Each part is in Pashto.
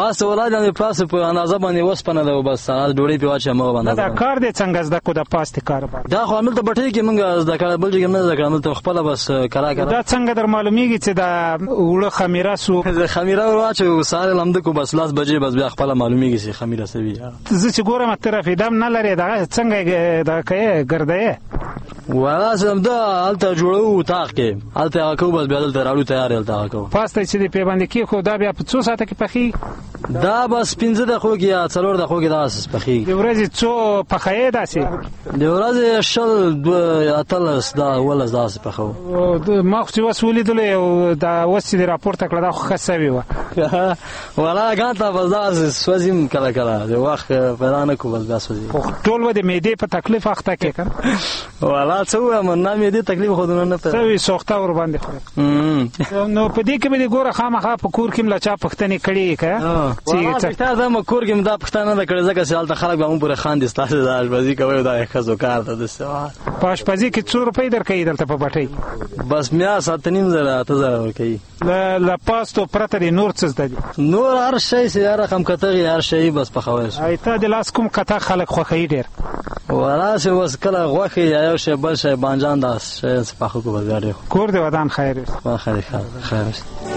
پاسته ولادي باندې پاسته په اندازه باندې وسپنه ده بس ډوډۍ په واچه مو باندې دا کار دې څنګه زده کو د پاسته کار دا خو عمل ته بټي کې مونږ زده کړل بل چې نه زده کړل ته خپل بس کلا دا څنګه در معلومیږي چې دا وړه خمیره سو خمیره واچو ساره لمد کو بس لاس بجې بس بیا خپل معلومیږي چې خمیره سوي زه چې ګورم طرف دم نه لري دا څنګه دا کوي ګرځي ولا سم دا الته جوړو تاخ کې الته کو بس بیا دلته راړو تیار الته کو پاسته چې په باندې کې خو دا بیا په څو ساعته کې پخې دا بس 15 دقیقې یا 4 دقیقې دا اساس پخې د ورځې څو پخې داسې د ورځې شل اتلس دا ولس داسې پخو ما خو وسولې دلې او دا وسې د راپورته کړه دا خو خسوي و ولا غاټه بس دا سوزیم کله کله د وخت پیدا نه کو بس دا سوزي ټول و د معدې په تکلیف اخته کې کړ ولا څو من نه معدې تکلیف خو نه پته سوي سوخته ور باندې خو نو په دې کې به ګوره خامخا په کور کې ملچا پښتنې کړي کا چې تا دا مکور کې مدا پښتانه نه کړي ځکه چې حالت خلک به مون پر خان دي ستاسو د اشپزي کوي دا خزو کار ته د سوال په اشپزي کې 2 روپۍ درکې دلته په بټي بس میا 7.5 ورکې لا پاستو پرته دي نور څه دي نور هر شي سي رقم کتغي هر شي بس په خوښ ایته د لاس کوم کته خلک خوخی ډیر ولا سه وس کله غوخه یا یو شی بل شی بانجان داس شي په خو کو بازار کور دی ودان خیر خیر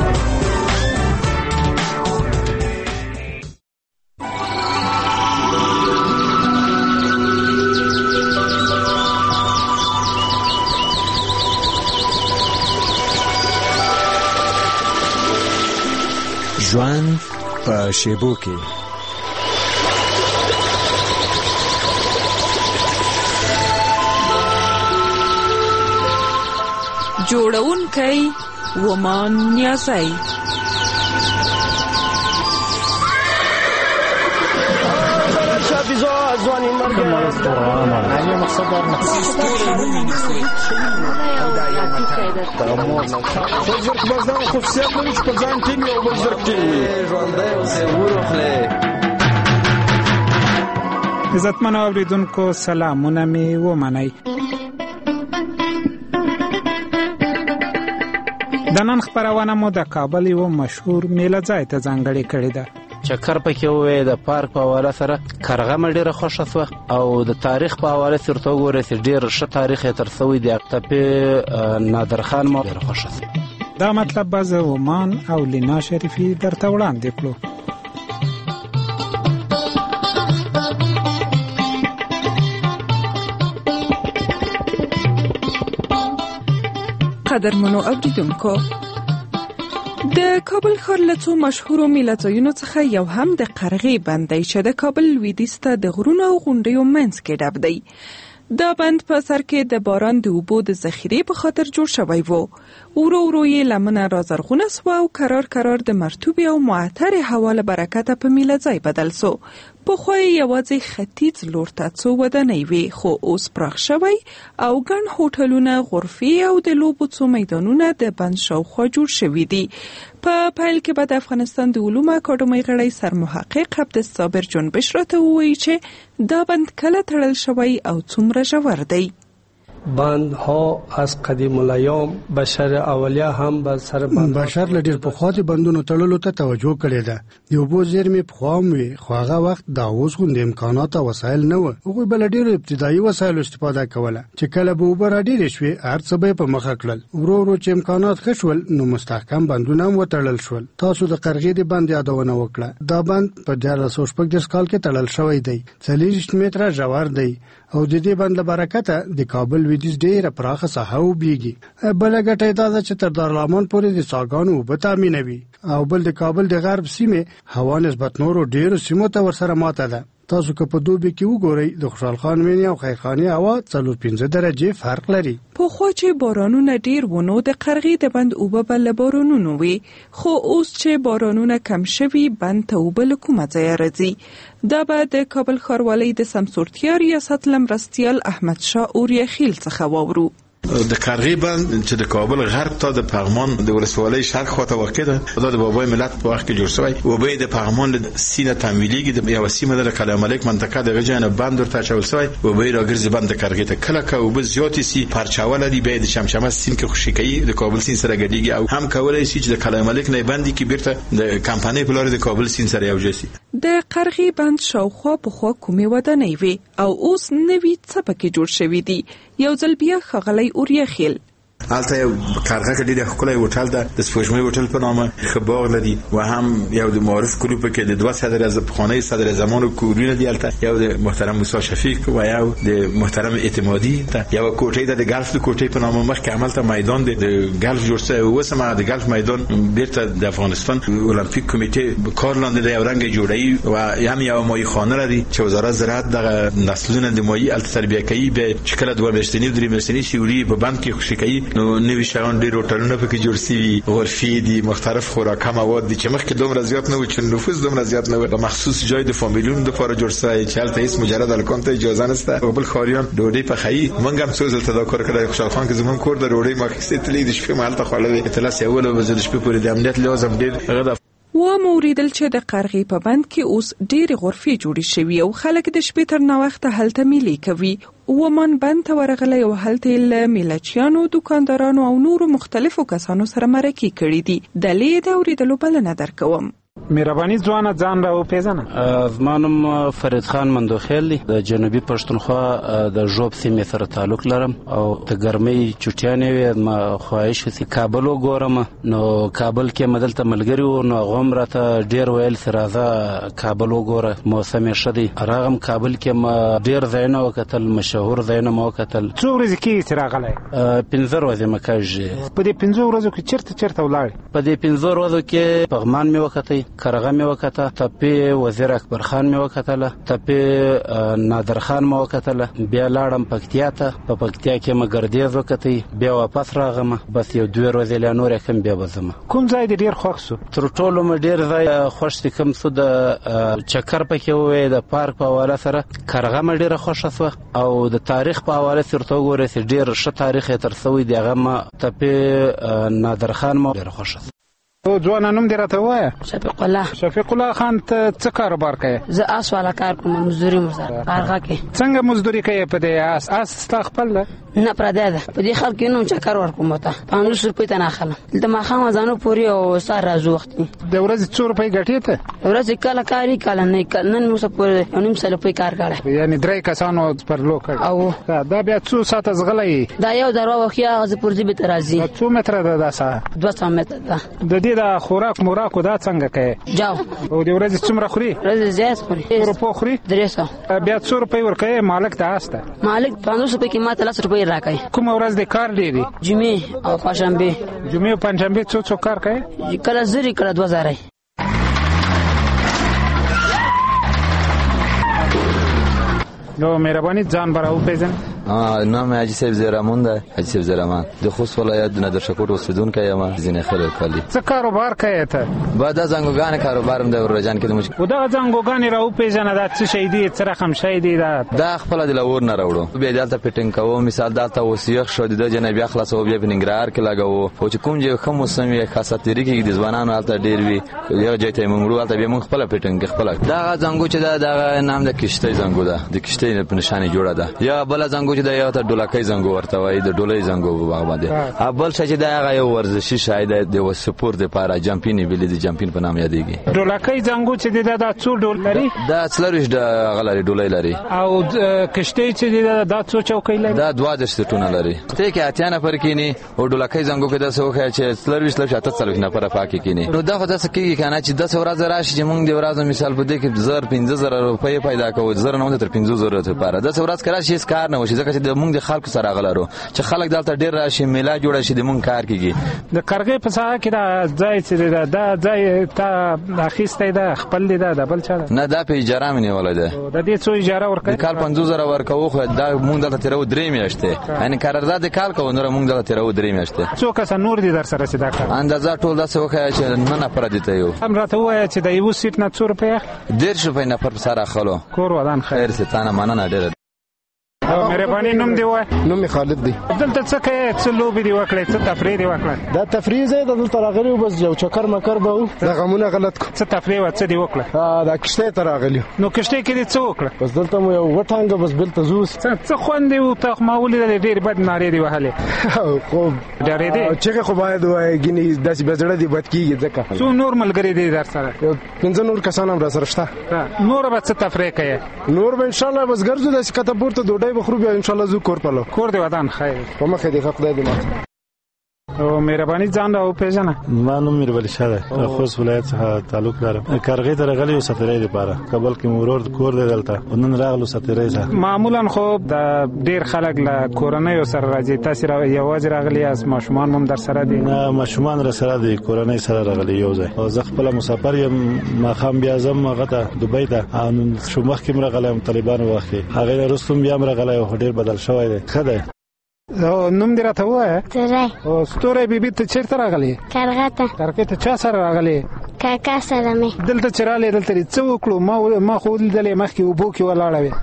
ژوند په شیبو کې جوړونکی ومان نیازی عزتمن اوریدونکو سلامونه می ومنئ. د نن خبرونه مو د کابل یو مشهور میله ځای ته ځانګړې کړې ده. چکر پکې وې د پارک په حواله سره کرغه ډیره خوښه شوه او د تاریخ په حواله سره ته وګورئ چې ډیر ښه تاریخ یې تر سوی دی. ټپې نادر خان مو ډیره خوښه شوه. دا مطلب به زه ومان او لینا شریفي درته وړاندې کړو. قدرمنو اوریدونکو، د کابل ښار له څو مشهورو میله ځایونو څخه یو هم د قرغې بند دی چې د کابل لویدیځ ته د غرونو او غونډیو منځ کې ډب دی. دا بند په سر کې د باران د اوبو د ذخیرې په خاطر جوړ شوی و. ورو ورو یې لمنه رازرغونه سوه او کرار کرار د مرطوبې او معطرې هوا له برکته په میله ځای بدل سو. پخوا یې یوازې ختیځ لور ته څو ودانۍ وې، خو اوس پراخ شوی او ګڼ هوټلونه، غرفې او د لوبو څو میدانونه د بند شاوخوا جوړ شوي دي. په پیل کې به د افغانستان د علومو اکاډمۍ غړی سرمحقق عبدالصابر جنبش راته ووایي چې دا بند کله تړل شوی او څومره ژور دی. بند ها از قدیم الایام بشر اولیا هم به سر بند بشر لډیر په خاطر بندونو تړلو ته توجه کړې ده. د اوبو زیرمې په خوام وي، خو هغه وخت دا اوس غوندې امکانات او وسایل نه و. هغوی بل ډیر ابتدایي وسایل استفاده کوله چې کله به اوبه را ډیرې شوې هر څه به په مخه کړل. ورو ورو چې امکانات ښه شول نو مستحکم بندونه هم وتړل شول. تاسو د قرغې د بند یادونه وکړه. دا بند په 1446 کال کې تړل شوی دی. 40 متره ژور دی او د دې بند له برکته د کابل لویدیځ ډیره پراخه ساحه وبېږي. بله ګټه یې دا ده چې تر دارالامان پورې د څاګانو اوبه تامینوي او بل د کابل د غرب سیمې هوا نسبت نورو ډیرو سیمو ته ورسره ماته ده. تاسو که په دوبي کې وګورئ د خوشحال خان مینې او خیرخانې هوا 4-5 درجې فرق لري. پخوا چې بارانونه ډیر ونو د قرغې د بند اوبه به له بارانونو وي، خو اوس چې بارانونه کم شوي بند ته اوبه له کومه ځایه راځي. دا به د کابل ښاروالۍ د سمسورتیا ریاست له مرستیال احمد شاه اوریا خیل څخه واورو. د کارغې بند چې د کابل غرب ته د پغمان د ولسوالۍ شرق خواته واقع ده، دا د بابای ملت په وخت کې جوړ شوی و. به د پغمان له سینه تمویلیږي د یو سیمه د کلام ملک منطقه د غجانه بند ورته چول شوی و. به راګرځي بند کارغې ته کله که وب زیاتې سي پرچاول دی به د شمشمه سین کې خوشی کوي د کابل سین سره ګډیږي او هم کولای شي چې د کلام ملک نه بندي کې بیرته د کمپانۍ په لور د کابل سین سره یو ځای. د قرغې بند شاوخوا په خوا کومې ودانۍ وي او اوس نوي څه پکې جوړ شوي دي. یو ځل بیا ښاغلی اوریاخیل البته یو کارغه کې ډېر ښکلی هوټل ده د سپوږمۍ هوټل په نامه ښه باغ لري و هم یو د معارف کلوب کې د دوه صدر از پخوانی صدر زمانو کورونه دي. البته یو د محترم موسی شفیق و یو د محترم اعتمادي ته یو کوټه د ګلف د کوټې په نامه مخکې عملته میدان د ګلف جوړ شوی و. سمه د ګلف میدان بیرته د افغانستان المپیک کمیټه کار لاندې د یو رنګ جوړی و هم یو مایع خانه لري چې وزارت زراعت د نسلونه د مایع البته تربیه کوي به شکل دوه میاشتنی درې میاشتنی شوري په بند کې خوشی کوي. نو نوی شاون ډیر هوټلونه پکې جوړ شوي، غرفې دي، مختلف خوراک مواد دي چې مخکې دومره زیات نه و چې نفوس دومره زیات نه و. مخصوص جای د فامیلونو لپاره جوړ شوی چې هلته هیڅ مجرد الکان ته اجازه نشته او بل خاریان ډوډۍ پخوي. موږ هم څو ځله تداکر کړی خوشحال خان کې زمون کور د ډوډۍ مخکې تللی د شپې مهال ته خوړلې اطلاع اول او د شپې پورې د امنیت لازم ډیر غدا و موریدل چې د قرغې په بند کې اوس ډېرې غرفې جوړې شوي او خلک د شپې تر ناوخته هلته میلې کوي. ومن بند ته ورغلی او هلته له میلچیانو، دکاندارانو او نورو مختلفو کسانو سره مرکې کړي دي. دلې د اوریدلو بلنه درکوم. مهرباني ځوانه ځان را وپېژنه. زما نوم فرید خان مندوخیل دی، د جنوبي پښتونخوا د ژوب سیمې سره تعلق لرم او د ګرمۍ چټیانې وې ما خواهش چې کابل وګورم. نو کابل کې مدلته ملګري وو نو هغه هم راته ډېر ویل چې راځه کابل وګوره، موسم یې ښه دی. راغم کابل کې ما ډېر ځایونه وکتل، مشهور ځایونه ما وکتل. څو ورځې کېږي چې راغلی؟ 15 ورځې مې کېږي. په دې 15 ورځو کې چېرته ولاړې؟ په دې 15 ورځو کې پغمان مې وکتی، کرغه مې وکته، تپې وزیر اکبر خان مې وکتله، تپې نادر خان مې وکتله. بیا لاړم پکتیا ته، په پکتیا کې مې ګردیز وکتی، بیا واپس راغم. بس یو 2 ورځې لا نور کم بیا بزم. کوم ځای دې ډېر خوښ شو؟ تر ټولو مې ډېر ځای خوښ دي کوم څه د چکر پکې وې د پارک په حواله سره کرغه مې ډېره خوښه شوه او د تاریخ په حواله سره ته وګورې چې ډېر ښه تاریخ یې تر شوی دی. هغه مې تپې نادر خان مې ډېره خوښه شوه. ځوانه نوم دې راته ووایه. شفیق الله خان ته څه کاروبار کوې؟ زه آس والا کار کوم، مزدوري سره کارغه کې. څنګه مزدوري کوې په دې آس ستا خپل ده؟ نه پردی ده. په دې خلک نوم چکر ورکوم ته 500 روپۍ ته نه اخلم. دلته ماښام ځانو پورې او سهار راځو وخت د ورځې 2 روپۍ ګټې ته؟ ورځې کله کاري کله نه. نن موږ پورې 9 روپۍ کار کړی، یعنی 3 کسانو پر لو کړ. او دا بیا څو ساعته زغلی؟ دا یو دروا وخیا غزه پورځي به ترازی. څو متره ده دا ساعت؟ 200 متره ده. د دې د خوراک موراکو دا څنګه کوي؟ جاو. او د ورځې څومره خوري؟ ورځې زیات خوري. 2 روپۍ خوري؟ 300. بیا 2 روپۍ ورکوي مالک ته آسته؟ مالک 500 روپۍ کې ماته 10 روپۍ راکوي. کوم ورځ د کار ډېری؟ جمعې او پنجشنبه. جمعې او پنجشنبه څو کار کوي؟ کله زری کله 2000. نو مهرباني ځان براو پیژن. نام حاجی صاحب زیرامون ده، حاجی صاحب زیرامان د خوست ولایت نادر شکوټ اوسیدونکی یم. ځینې خلک کلی څه کاروبار کوي ته؟ بعد از زنګوګان کاروبارم د ورجان کې د مش او دا زنګوګان راو پیژنه دا څه شي دي، څه رقم شي دي؟ دا خپل د لور نه راوړو، بیا دلته پټینګ کوو. مثال دلته وسیخ شو د جنبي اخلاص او بیا پنګرار کې لګاوو. او چې کوم ځای کوم موسم یې خاصه تیری کې د ځوانانو هلته ډیر وی، یو ځای ته موږ هلته بیا موږ خپل پټینګ خپل. دا زنګو چې دا نام د کشته زنګو ده، د کشته په نشانه جوړه ده. یا بل زنګو چې دا یو ته ډولکې زنګو ورته وای، د ډولې زنګو په باندې. ابل چې دا هغه یو ورزشي شاید د سپورت لپاره جمپینی ویل دي، جمپین په نام یادېږي. ډولکې زنګو چې دا څو ډول لري؟ دا څلورش د غلري ډولې لري. او کشته چې دا څو چوکۍ لري؟ دا 12 ټونه لري. ته کې اتیانه پر کینی او ډولکې زنګو کې د سوخه چې څلورش لږه ته نه پر پاکي کینی. نو دا خو د سکیږي کنه چې 10 ورځې راشي چې موږ د ورځې مثال په دې کې 15,000 روپۍ پیدا کوو، 0 نه تر 15,000 لپاره 10 ورځې کړه شي کار نه وشي، ځکه چې موږ د خلکو سره غلرو چې خلک دلته ډیر راشي، میلا جوړه شي، د مونږ کار کیږي. د کرغې په ساحه کې دا ځای چې دا ځای ته اخیسته ده خپل دی دا بل چا نه، دا په اجاره مې نیولای ده. د دې څو اجاره ورکړي؟ کال 50,000 ورکوو، خو دا مونږ دلته تیرو 3 میاشتې، یعنی قرارداد کال کوو، نور مونږ دلته تیرو 3 میاشتې. څو کس نور دي در سره چې دا کار اندازه ټول داسې وکړي چې نه نفر دي ته یو. هم راته وایي چې د یو سیټ نه 4 روپۍ 1.5 روپۍ نفر سره اخلو. کور ودان خیر ستانه مننه ډېر. مهرباني نوم دی وای؟ نوم خالد دی. دلته څه کوې؟ څه لوبې دې وکړې؟ څه تفریح دې وکړه؟ دا تفریح ځای ده، دلته راغلي وو، بس یو چکر مکر به وو، دا غمونه غلط کو. څه تفریح وه؟ څه دې وکړه؟ دا کشتۍ ته راغلي. نو کشتۍ کې دې څه وکړه؟ بس دلته مو یو وټانګه، بس بېلته ځو. څه خوند دی و؟ ته ما ولیدلې ډېرې بد نارې دې وهلې. خو ډارېدې؟ چغې خو باید ووایې، ګینې داسې بې زړه دې بد کېږي ځکه. څو نور ملګري دي در سره؟ 15 نور کسان هم را سره شته. نور به څه تفریح کوې؟ نور به انشاءالله بس ګرځو، داسې کته پورته ډوډۍ به خورو، بیا انشاءالله ځو کور پلو. کور دې ودان خیر په مخې دې ښه خدای دې ماته. او مهرباني ځان را وپېژنه. ما نوم میرولی شاه دی، خوست ولایت څخه تعلق لرم. کارغې ته راغلی یو سفرۍ دپاره، کابل کې مو ورور کور دی دلته، نن راغلو سفرۍ ته. معمولا خو د ډېر خلک له کورنیو سره راځي، تاسې یوازې راغلي یاست؟ ماشومان هم در سره دي؟ نه، ماشومان را سره دي، کورنۍ سره راغلي یو ځای. او زه خپله مسافر یم، ماښام بیا ځم هغه ته دوبۍ ته. شو مخکې م راغلی یم طالبانو وخت کې، هغې نه وروسته بیا م راغلی او ډېر بدل شوی دی، ښه دی. نوم دې راته ووایه؟ ستوری. ستوری بیبي ته چېرته راغلې؟ کارغه ته. کارغې ته چا سره راغلې؟ کاکا سره مې. دلته چې رالې دلته دې څه وکړو؟ ما خو ولیدلې مخکې اوبو کې ولاړه وې.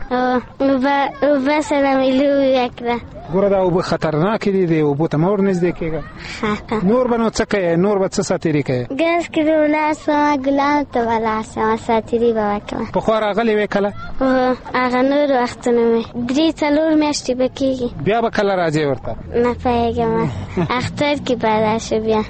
اوبه سره مې لوبې وکړه. ګوره دا اوبه خطرناکې دي، دې اوبو ته مه ورنږدې کېږه. نور به نو څه کوې؟ نور به څه ساتېري کوې؟ ګاز کې به ولاړ سمه، ګلانو ته به ولاړ سمه، ساتېري به وکړم. پخوا راغلې وې کله؟ هغه نور وختونه مې 3-4 میاشتې به کېږي. بیا به کله راځې ورته؟ نه پوهېږم، اختر کې به راشو بیا.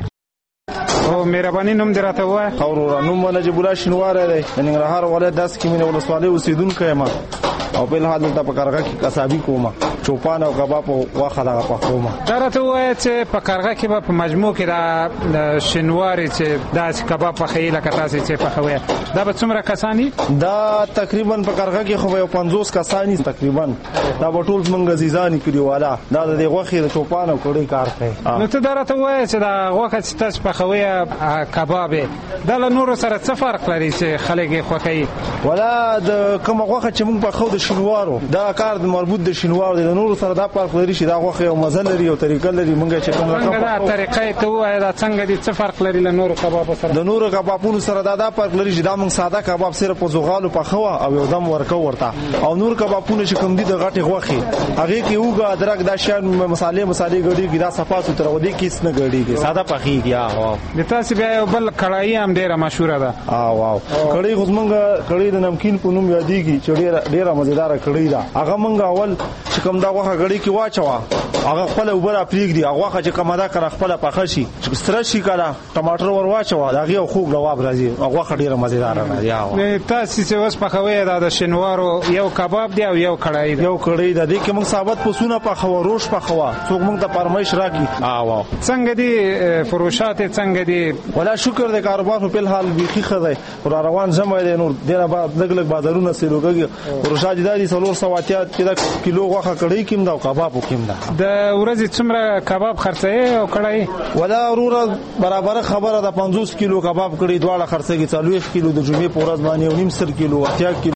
او مهرباني نوم دې راته ووایه؟ وروره نوم مې نجیب الله شینواری دی، د ننګرهار ولایت داسې کې مینه ولسوالۍ اوسېدونکی یم، او په الحال دلته په کارغه کې قصابي کوم، چوپان او کباب او غوښه دغه پخوم. دا راته ووایه چې په کارغه کې به په مجموع کې د شینواري چې داسې کباب پخوي لکه تاسې چې پخوئ، دا به څومره کسان دي؟ دا تقریبا په کارغه کې خو به 50 کسان دي تقریبا. دا به ټول زمونږ عزیزان کلیواله، دا د غوښې د چوپان او کړۍ کار کوي. نو ته دا راته ووایه چې دا غوښه چې تاسو پخوئ کباب دا له نورو سره څه فرق لري چې خلک یې خوښوي؟ ولا د کومه غوښه چې موږ پخو د شینوارو، دا کار د مربوط د شینوارو دی، د نورو سره دا فرق لري چې دا غوښه یو مزه لري او طریقه لري. موږ چې کومه دا طریقه ته وایي دا څنګه دي، څه فرق لري له نورو کبابو سره؟ د نورو کبابونو سره دا فرق لري چې دا موږ ساده کباب صرف په زغالو پخوه او یو دم ورکو ورته، او نور کبابونه چې کوم دي د غټي غوښې هغه کې اوګه ادرک دا شان مصالې ګډيږي، دا صفاتو تر ودی کیس نه ګډيږي، ساده پخېږي. واو د تاسو بیا یو بل کړایي هم ډیره مشهوره ده. واو کړای خو زمونږ کړای د نمکین په نوم یادېږي چې ډیره مزیدار کړای ده. هغه مونږ اول چې کوم دا غوښه کړای کې واچوا، هغه خپل وبره پریږدي، هغه غوښه چې کومه دا کړه خپل پخه شي، چې ستر شي کړه ټماټر ور واچوا، هغه خوږ جواب راځي، هغه غوښه ډیره مزیدار ده. تاسو چې اوس پخوي دا د شینوارو یو کباب دی او یو کړای دی؟ یو کړای ده، د کې مونږ ثابت پسونه پخوا، روش پخوا، څوک مونږ ته فرمایش راکړي. واو څنګه دي فروشات، څنګه دي؟ ولا شکر د کاروبار په الحال بیخي خدای را روان جمع دي، نور ډیره بعد لګ بازارونه سیلوګي فروشات دي 370 کیلو غوښه کړی کیم دا کباب کیم دا. د ورځې څومره کباب خرڅوي او کړای؟ ولا وروره برابر خبره ده، 50 کیلو کباب کړی، دواړه خرڅېږي، 40 کیلو د جمعې په ورځ باندې، 1.5 کیلو 80 کیلو